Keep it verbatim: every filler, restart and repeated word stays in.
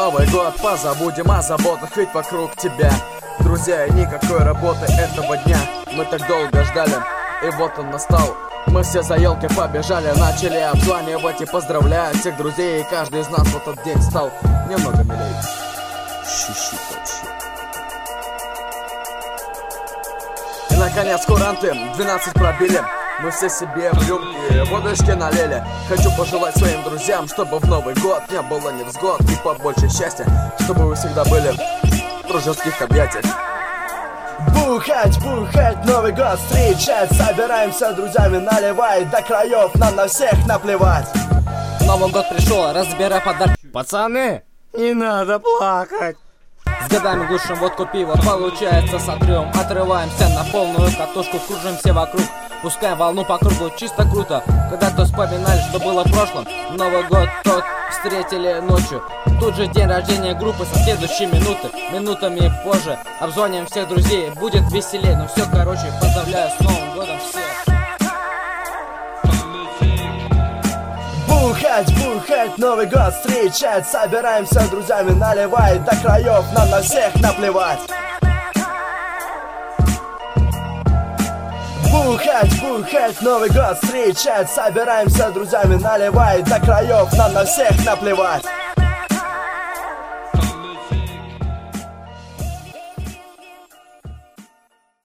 Новый год позабудем о заботах, ведь вокруг тебя друзья и никакой работы этого дня. Мы так долго ждали, и вот он настал. Мы все за елки побежали, начали обзванивать и поздравлять всех друзей. И каждый из нас в этот день стал немного милее. Щищит вообще. И наконец куранты двенадцать пробили. Мы все себе в рюмки водочки налили. Хочу пожелать своим друзьям, чтобы в Новый год не было невзгод и побольше счастья, чтобы вы всегда были в дружеских объятиях. Бухать, бухать, Новый год встречать. Собираемся друзьями, наливай до краев, нам на всех наплевать. Новый год пришел, разбирай подарки. Пацаны, не надо плакать. С годами глушим водку, пиво, получается сотрем. Отрываемся на полную катушку, кружимся вокруг, пускаем волну по кругу, чисто круто. Когда-то вспоминали, что было в прошлом. Новый год тот встретили ночью. Тут же день рождения группы со следующей минуты. Минутами позже обзвоним всех друзей, будет веселей. Ну все, короче, поздравляю с Новым годом всех. Бухать, бухать, Новый год встречать. Собираемся друзьями, наливай до краев, нам на всех наплевать. Бухать, бухать, Новый год встречать. Собираемся друзьями, наливай до краев, нам на всех наплевать.